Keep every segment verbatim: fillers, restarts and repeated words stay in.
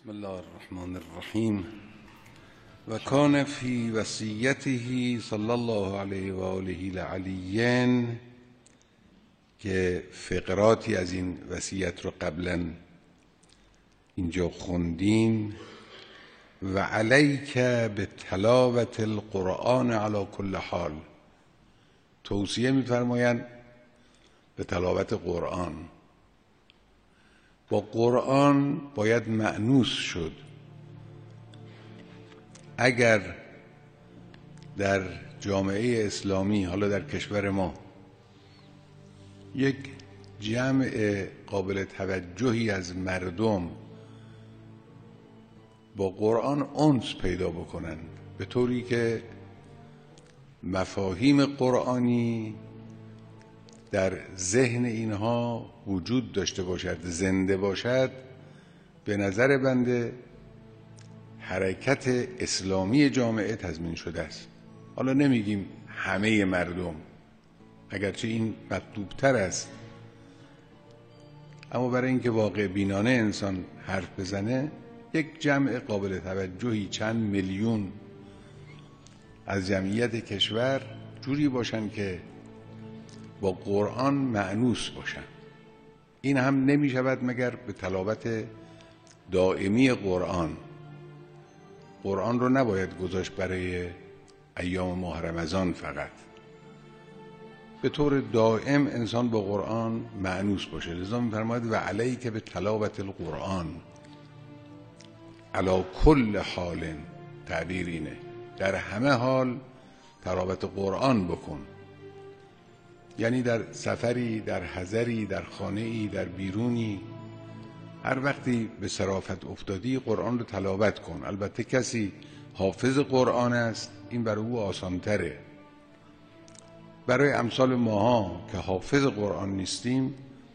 بسم الله الرحمن الرحیم و کان فی وصیته صلی الله علیه و آله العلیین، که فقراتی از این وصیت رو قبلا اینجا خوندیم. و علیک به تلاوت القرآن علی کل حال، توصیه می‌فرمایند به تلاوت قرآن. با قرآن باید مأنوس شد. اگر در جامعه اسلامی، حالا در کشور ما، یک جمع قابل توجهی از مردم با قرآن انس پیدا بکنن، به طوری که مفاهیم قرآنی در ذهن اینها وجود داشته باشد، زنده باشد، به نظر بنده حرکت اسلامی جامعه تضمین شده است. حالا نمیگیم همه مردم، اگرچه این مطلوبتر است، اما برای اینکه واقع بینانه انسان حرف بزنه، یک جمع قابل توجهی، چند میلیون از جمعیت کشور جوری باشن که با قرآن مأنوس باشن. این هم نمی شود مگر به تلاوت دائمی قرآن. قرآن رو نباید گذاشت برای ایام ماه رمضان فقط، به طور دائم انسان با قرآن مأنوس باشه. لذا می فرماید و علیک به تلاوت القرآن علی کل حال، تعبیر اینه، در همه حال تلاوت قرآن بکن. یعنی در سفری، در حضری، در خانه‌ای، در بیرونی، هر وقتی به صرافت افتادی قرآن رو تلاوت کن. البته کسی حافظ قرآن است، این برای او آسان‌تره. برای امثال ماها که حافظ قرآن نیستیم،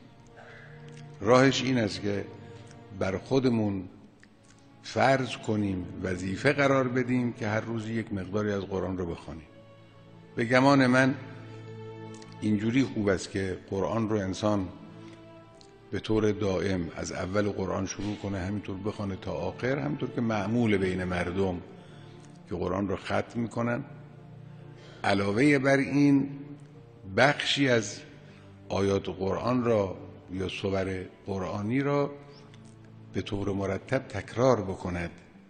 راهش این است که بر خودمون فرض کنیم، وظیفه قرار بدیم که هر روز یک مقداری از قرآن رو بخوانیم. به گمان من اینجوری خوب است که قرآن رو انسان به طور دائم از اول قرآن شروع کنه، همینطور بخونه تا آخر، همینطور که معمول بین مردم که قرآن رو ختم میکنن. علاوه بر این بخشی از آیات قرآن را یا سور قرآنی را به طور مرتب تکرار بکند.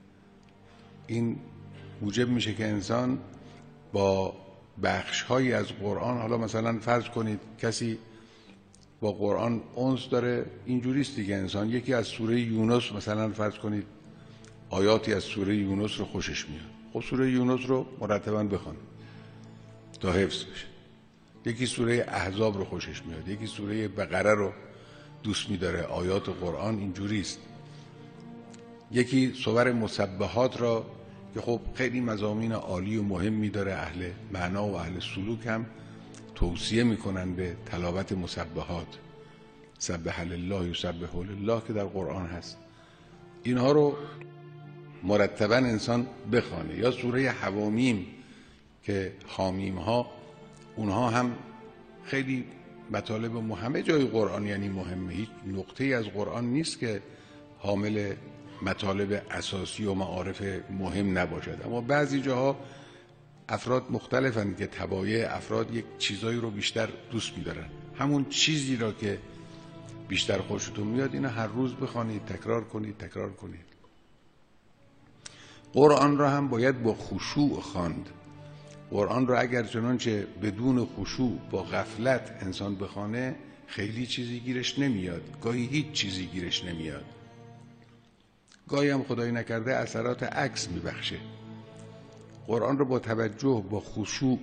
این موجب میشه که انسان با بخش‌هایی از قرآن، حالا مثلا فرض کنید کسی با قرآن انس داره، اینجوریست دیگه، انسان یکی از سوره یونس مثلا فرض کنید آیاتی از سوره یونس رو خوشش میاد، خب سوره یونس رو مرتباً بخوان تا حفظ بشه. یکی سوره احزاب رو خوشش میاد، یکی سوره بقره رو دوست می‌داره. آیات قرآن اینجوریست. یکی سور مسبحات را که خب خیلی مضامین عالی و مهمی داره، اهل معنا و اهل سلوک هم توصیه میکنن به تلاوت مسبحات، سبح لله یسبح لله که در قرآن هست. اینها رو مرتبا انسان بخوانه. یا سوره حوامیم که حامیم ها، اونها هم خیلی مطالب مهمه، جای قرآن یعنی مهمه. هیچ نقطه از قرآن نیست که حامل مطالب اساسی و معارف مهم نباشد، اما بعضی جاها افراد مختلفند که طبایع افراد یک چیزایی رو بیشتر دوست می‌دارن. همون چیزی را که بیشتر خوشتون میاد اینو هر روز بخوانید، تکرار کنید تکرار کنید. قرآن را هم باید با خشوع خواند. قرآن را اگر چنانچه بدون خشوع با غفلت انسان بخوانه، خیلی چیزی گیرش نمیاد، گاهی هیچ چیزی گیرش نمیاد، گاهی هم خدایی نکرده اثرات عکس میبخشه. قرآن رو با توجه، با خشوع،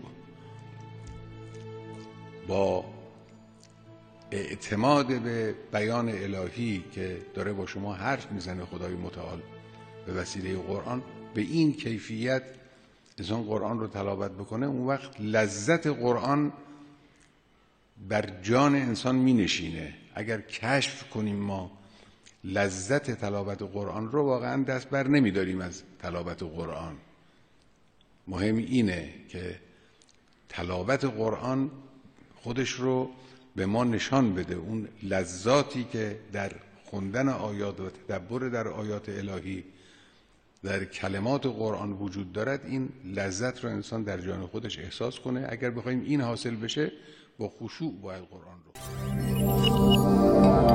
با اعتماد به بیان الهی که داره با شما حرف میزنه خدای متعال به وسیله قرآن، به این کیفیت انسان قرآن رو تلاوت بکنه، اون وقت لذت قرآن بر جان انسان می نشینه. اگر کشف کنیم ما لذت تلاوت قرآن رو، واقعا دست بر نمی داریم از تلاوت قرآن. مهم اینه که تلاوت قرآن خودش رو به ما نشان بده، اون لذاتی که در خوندن آیات و تدبر در آیات الهی در کلمات قرآن وجود دارد، این لذت رو انسان در جان خودش احساس کنه. اگر بخوایم این حاصل بشه با خشوع باید قرآن رو